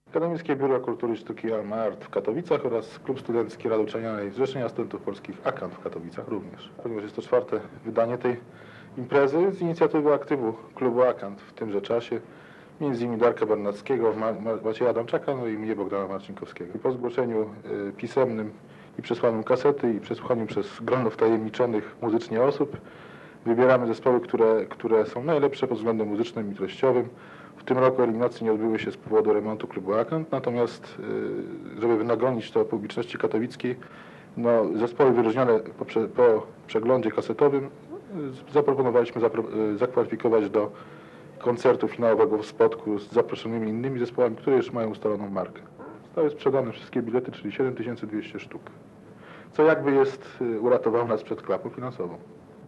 Akademickie Biuro Kultury i Sztuki Alma Art w Katowicach oraz Klub Studencki Rady Uczelnianej Zrzeszenia Studentów Polskich AKANT w Katowicach również. Ponieważ jest to 4. wydanie tej imprezy z inicjatywy aktywu klubu AKANT w tymże czasie, między innymi Darka Bernackiego, Macieja Adamczaka, no i mnie, Bogdana Marcinkowskiego. I po zgłoszeniu pisemnym i przesłaniu kasety i przesłuchaniu przez grono wtajemniczonych muzycznie osób wybieramy zespoły, które są najlepsze pod względem muzycznym i treściowym. W tym roku eliminacje nie odbyły się z powodu remontu klubu AKANT, natomiast żeby wynagrodzić to publiczności katowickiej, no, zespoły wyróżnione po przeglądzie kasetowym zaproponowaliśmy zakwalifikować do koncertu finałowego w Spodku z zaproszonymi innymi zespołami, które już mają ustaloną markę. Zostały sprzedane wszystkie bilety, czyli 7200 sztuk, co jakby uratowało nas przed klapą finansową.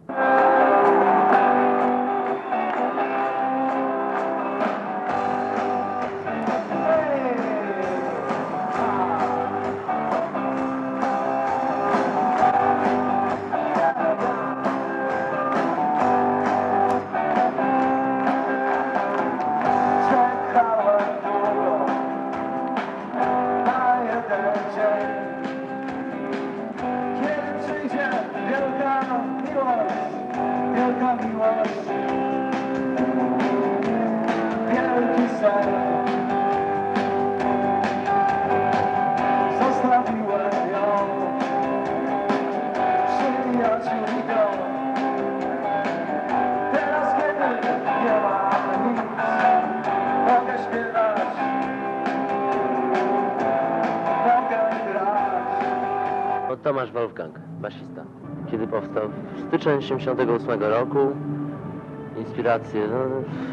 Tomasz Wolfgang, basista. Kiedy powstał? W styczniu 1988 roku. Inspiracje, no...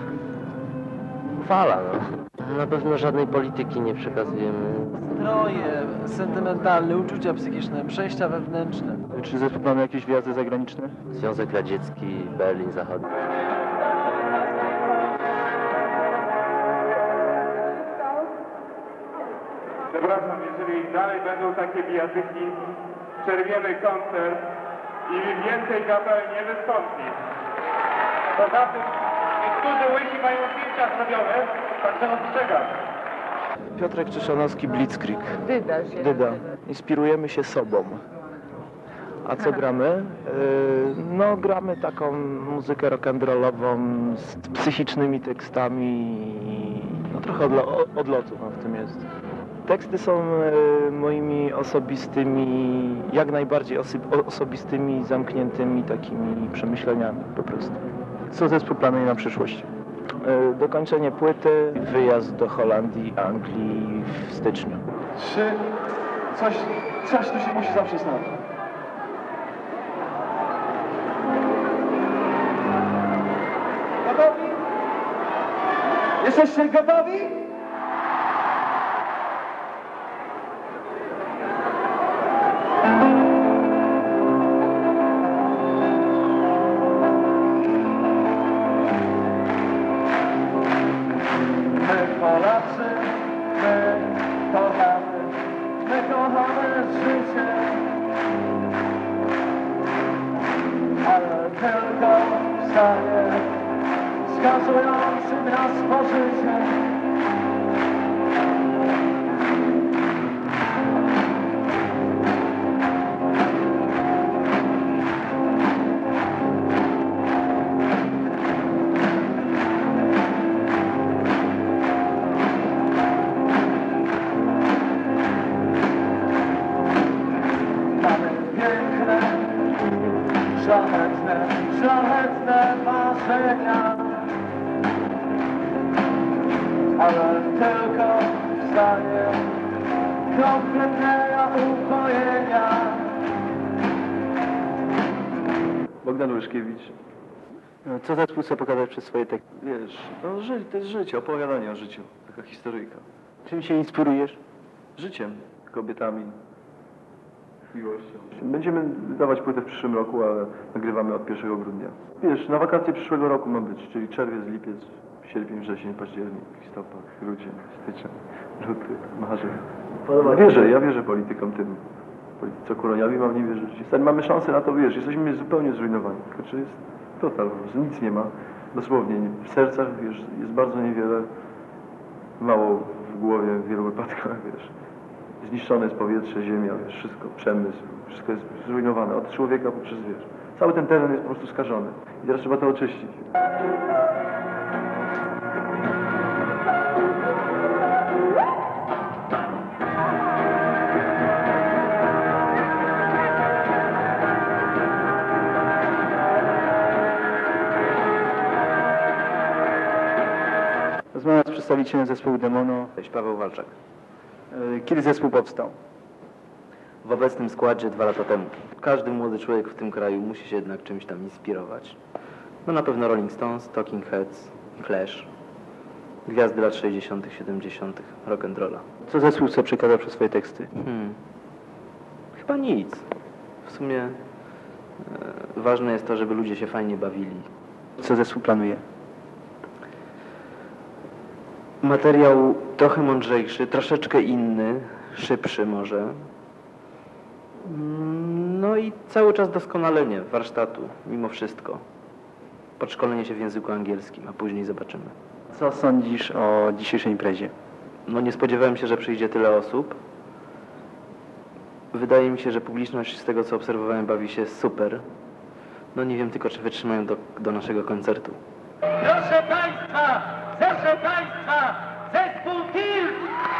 fala, no. Na pewno żadnej polityki nie przekazujemy. Stroje sentymentalne, uczucia psychiczne, przejścia wewnętrzne. Czy zespół mamy jakieś wyjazdy zagraniczne? Związek Radziecki, Berlin Zachodni. Przepraszam, jeżeli dalej będą takie bijatyki, przerwiemy koncert i więcej kapel nie wystąpi. Poza tym niektórzy łysi mają zdjęcia zrobione, także ostrzegam. Piotrek Czyszanowski, Blitzkrieg. Dyda się. Dyda. Inspirujemy się sobą. A co gramy? No gramy taką muzykę rock'n'rollową z psychicznymi tekstami. No trochę odlotu w tym jest. Teksty są moimi osobistymi, jak najbardziej osobistymi, zamkniętymi takimi przemyśleniami po prostu. Co zespół planuje na przyszłość? Dokończenie płyty, wyjazd do Holandii, Anglii w styczniu. Coś tu się musi zawsze stać. Gotowi? Jesteście gotowi? Skazujący nas pożycie. Mamy piękne, szlachetne marzenia. Ale tylko wstanie kompletnego upojenia. Bogdan Łyszkiewicz. Co zespół chce pokazać przez swoje teksty? Wiesz, no to jest życie, opowiadanie o życiu. Taka historyjka. Czym się inspirujesz? Życiem, kobietami, miłością. Będziemy wydawać płytę w przyszłym roku, ale nagrywamy od 1 grudnia. Wiesz, na wakacje przyszłego roku ma być, czyli czerwiec, lipiec, sierpień, wrzesień, październik, listopad, grudzień, styczeń, luty, marzec. Ja wierzę politykom tym. Co Kuroniowi mam nie wierzyć. Mamy szansę na to, wiesz, jesteśmy zupełnie zrujnowani. Znaczy jest total, po prostu nic nie ma. Dosłownie, w sercach, wiesz, jest bardzo niewiele, mało w głowie w wielu wypadkach, wiesz. Zniszczone jest powietrze, ziemia, wiesz, wszystko, przemysł, wszystko jest zrujnowane, od człowieka poprzez, wiesz. Cały ten teren jest po prostu skażony i teraz trzeba to oczyścić. Rozmawiam z przedstawicielem zespołu Demono. Cześć, Paweł Walczak. Kiedy zespół powstał? W obecnym składzie 2 lata temu. Każdy młody człowiek w tym kraju musi się jednak czymś tam inspirować. No na pewno Rolling Stones, Talking Heads, Clash, gwiazdy lat 60., 70., rock'n'rolla. Co zespół chce przekazać przez swoje teksty? Chyba nic. W sumie ważne jest to, żeby ludzie się fajnie bawili. Co zespół planuje? Materiał trochę mądrzejszy, troszeczkę inny, szybszy może. No i cały czas doskonalenie warsztatu, mimo wszystko. Podszkolenie się w języku angielskim, a później zobaczymy. Co sądzisz o dzisiejszej imprezie? No nie spodziewałem się, że przyjdzie tyle osób. Wydaje mi się, że publiczność z tego, co obserwowałem, bawi się super. No nie wiem tylko, czy wytrzymają do naszego koncertu. Proszę Państwa, zespół Tilt!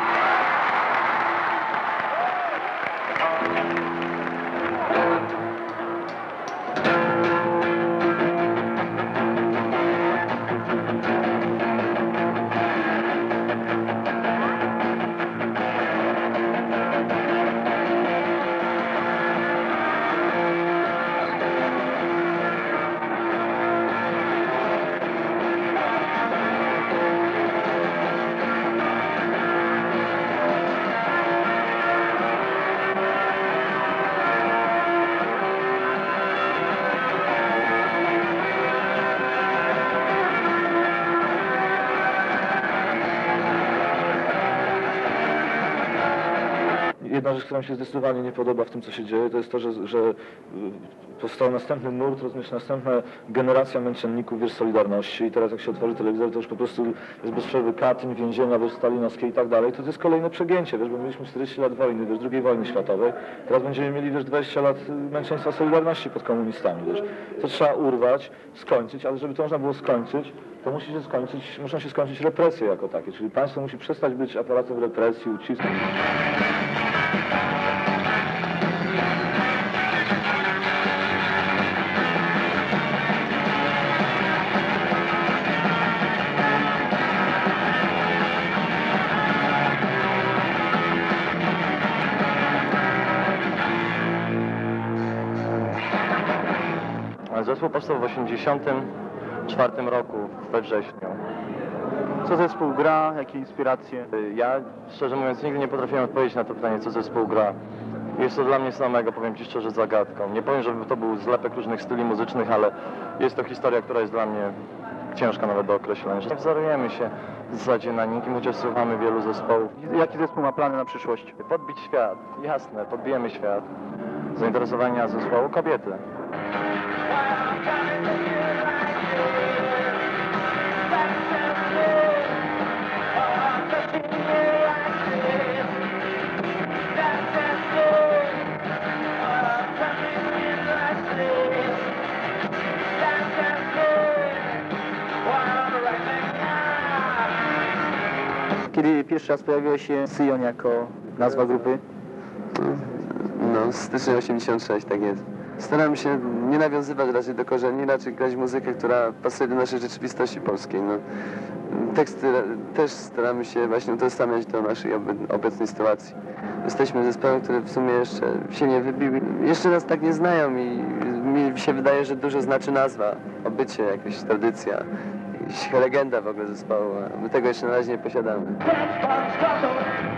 Jedna rzecz, która mi się zdecydowanie nie podoba w tym, co się dzieje, to jest to, że powstał następny nurt, rozumiesz, następna generacja męczenników, wiesz, Solidarności i teraz jak się otworzy telewizor, to już po prostu jest bez przerwy Katyń, więzienia, wiesz, stalinowskie i tak dalej, to jest kolejne przegięcie, wiesz, bo mieliśmy 40 lat wojny, wiesz, II wojny światowej, teraz będziemy mieli, wiesz, 20 lat męczeństwa Solidarności pod komunistami, wiesz. To trzeba urwać, skończyć, ale żeby to można było skończyć, to muszą się skończyć represje jako takie, czyli państwo musi przestać być aparatem represji, ucisku. Zespół powstał w 1984 roku, we wrześniu. Co zespół gra? Jakie inspiracje? Ja, szczerze mówiąc, nigdy nie potrafiłem odpowiedzieć na to pytanie, co zespół gra. Jest to dla mnie samego, powiem Ci szczerze, zagadką. Nie powiem, żeby to był zlepek różnych styli muzycznych, ale jest to historia, która jest dla mnie ciężka nawet do określenia. Nie wzorujemy się w zasadzie na nikim, chociaż słuchamy wielu zespołów. Jaki zespół ma plany na przyszłość? Podbić świat, jasne, podbijemy świat. Zainteresowania zespołu kobiety. Kiedy pierwszy raz pojawiła się Syjon jako nazwa grupy? No, styczeń 86, tak jest. Staramy się nie nawiązywać raczej do korzeni, raczej grać muzykę, która pasuje do naszej rzeczywistości polskiej. No, teksty też staramy się właśnie utożsamiać do naszej obecnej sytuacji. Jesteśmy zespołem, który w sumie jeszcze się nie wybił. Jeszcze nas tak nie znają i mi się wydaje, że dużo znaczy nazwa, obycie, jakaś tradycja, jakaś legenda w ogóle zespołu. My tego jeszcze na razie nie posiadamy.